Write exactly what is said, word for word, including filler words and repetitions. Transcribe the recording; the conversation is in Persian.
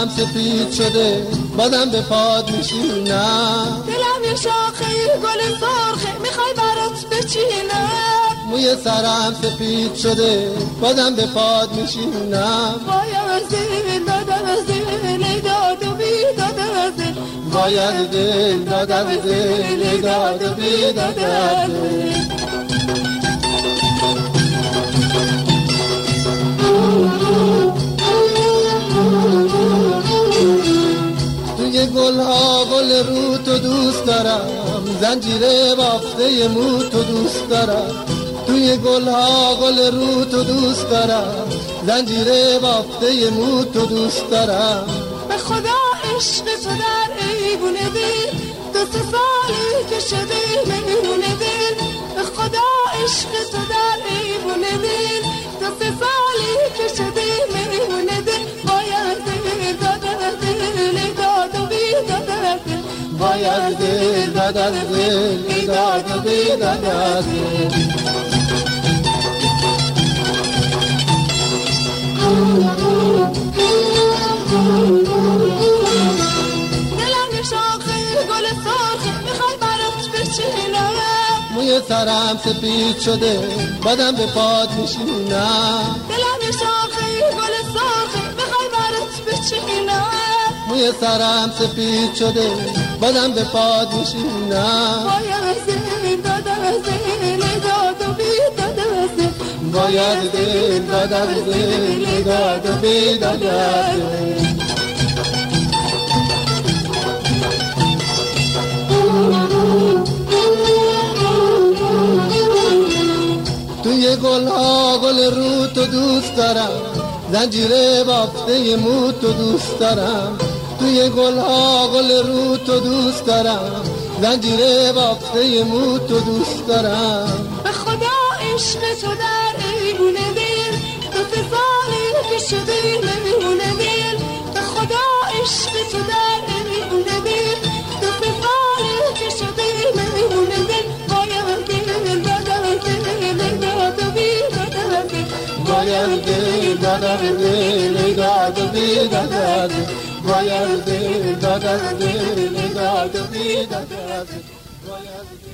سرم سفید شده بادم به پاد میشینم، دلم یه شاخه گل سرخه میخوای برات بچینم، موی سرم سفید شده بادم به پاد میشینم، باید دل دادم دل داد و بیدادم دل، باید دل دادم دل داد و بیدادم دل. توی گل ها گل رو تو دوست دارم، زنجیره بافته مو تو دوست دارم، توی گل ها گل رو تو دوست دارم، زنجیره بافته مو تو دوست دارم. به خدا عشق تو در ایوون دل، دو سه سالی که شده میمون دل، به خدا عشق تو در ایوون دل، دو سه سالی که شده میمون دل، باید دل دادم دل داد و بیدادم دل، باید دل دادم دل داد و بیدادم دل. دلم شاخه گل سرخه میخوای برات بچینم، موی سرم سفید شده بادم به پاد میشینم، دلم شاخه گل سرخه میخوای برات بچینم، موی سرم سفید شده بادم به پاد میشینم، باید دل دادم دل داد و بیدادم دل، باید دل دادم دل داد و بیدادم دل. توی گل ها گل رو تو دوست دارم، زنجیره بافته مو تو دوست دارم، توی گل ها گل رو تو دوست دارم، زنجیره بافته مو تو دوست دارم. به خدا عشق تو در ایوون دل، دو سه سالی که شده میمون دل، به خدا عشق تو در ایوون دل، دو سه سالی که شده میمون دل، باید دل دادم دل داد و بیدادم دل، باید دل دادم دل داد و بیدادم دل، باید دل دادم دل داد و بیدادم دل.